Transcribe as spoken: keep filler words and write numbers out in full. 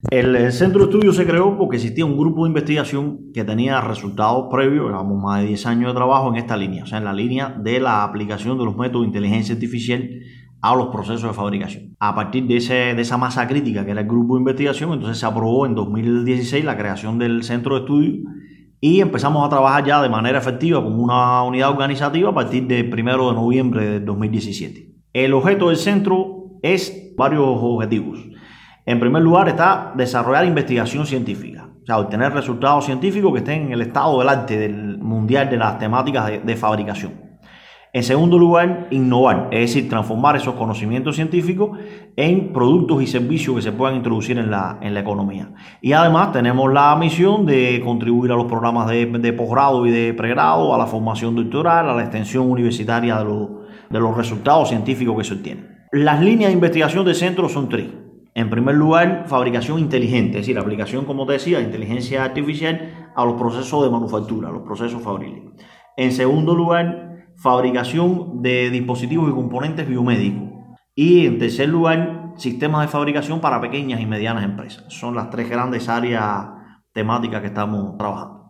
El, el centro de estudio se creó porque existía un grupo de investigación que tenía resultados previos, digamos, más de diez años de trabajo en esta línea, o sea, en la línea de la aplicación de los métodos de inteligencia artificial a los procesos de fabricación. A partir de, ese, de esa masa crítica que era el grupo de investigación, entonces se aprobó en dos mil dieciséis la creación del centro de estudio y empezamos a trabajar ya de manera efectiva como una unidad organizativa a partir del primero de noviembre de dos mil diecisiete. El objeto del centro es varios objetivos. En primer lugar está desarrollar investigación científica, o sea, obtener resultados científicos que estén en el estado del arte del mundial de las temáticas de, de fabricación. En segundo lugar, innovar, es decir, transformar esos conocimientos científicos en productos y servicios que se puedan introducir en la, en la economía. Y además tenemos la misión de contribuir a los programas de, de posgrado y de pregrado, a la formación doctoral, a la extensión universitaria de, lo, de los resultados científicos que se obtienen. Las líneas de investigación del centro son tres. En primer lugar, fabricación inteligente, es decir, aplicación, como te decía, de inteligencia artificial a los procesos de manufactura, a los procesos fabriles. En segundo lugar, fabricación de dispositivos y componentes biomédicos. Y en tercer lugar, sistemas de fabricación para pequeñas y medianas empresas. Son las tres grandes áreas temáticas que estamos trabajando.